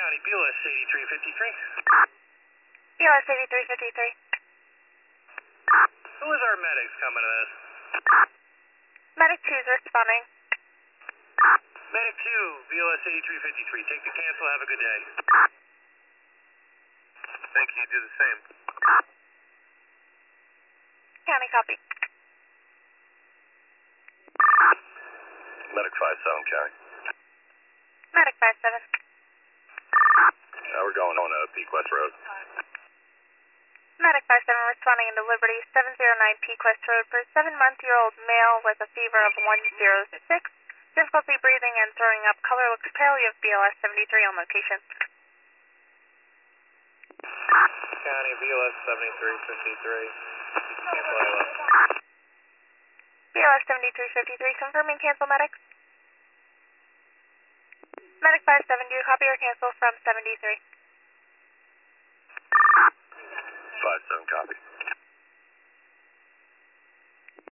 County, BLS 8353. BLS 8353. Who is our medics coming to this? Medic 2 is responding. Medic 2, BLS 8353. Take the cancel, have a good day. Thank you, do the same. County, copy. Medic 57, County. Medic 57. We're going on Peak West Road. Medic 57 responding into Liberty 709 Peak West Road for a 7-month-old male with a fever of 106. Difficulty breathing and throwing up. Color looks pale. You have BLS 73 on location. County, BLS 7353. Cancel ILS. BLS 7353 confirming cancel medics. Medic 57, do you copy or cancel from 73? 57, copy.